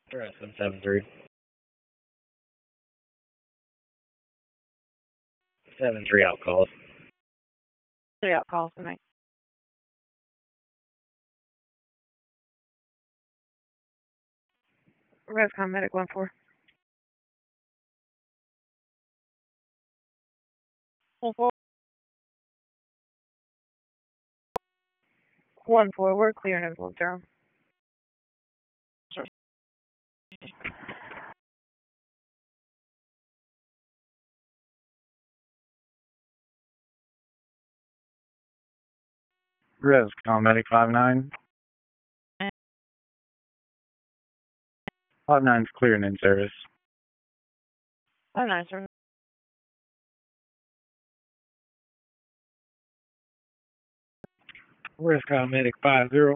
Press 7-3. 7-3 out calls. 3 out calls tonight. Rescom Medic 1-4. 1-4. 1-4, we're clearing as well, Zero. Rescom Medic 5-9. 5-9's clear and in service. 5-9, sir. Rescom Medic 5-0.